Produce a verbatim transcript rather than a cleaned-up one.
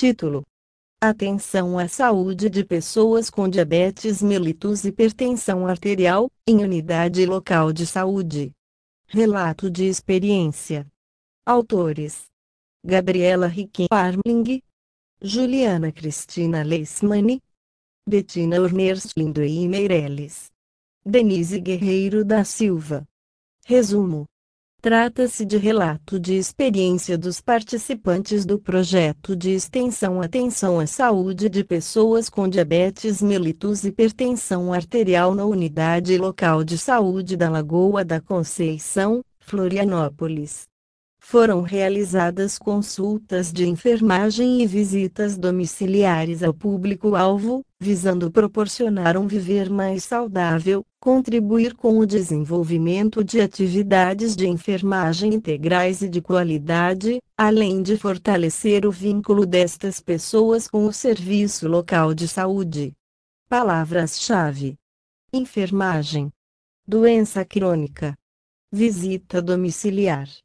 Título: Atenção à saúde de pessoas com diabetes mellitus e hipertensão arterial, em unidade local de saúde. Relato de experiência. Autores: Gabriela Riquem Parmling, Juliana Cristina Leismani, Betina Urnerslindo e Meireles, Denise Guerreiro da Silva. Resumo: trata-se de relato de experiência dos participantes do projeto de extensão Atenção à Saúde de Pessoas com Diabetes Mellitus e Hipertensão Arterial na Unidade Local de Saúde da Lagoa da Conceição, Florianópolis. Foram realizadas consultas de enfermagem e visitas domiciliares ao público-alvo, visando proporcionar um viver mais saudável, contribuir com o desenvolvimento de atividades de enfermagem integrais e de qualidade, além de fortalecer o vínculo destas pessoas com o serviço local de saúde. Palavras-chave: enfermagem, doença crônica, visita domiciliar,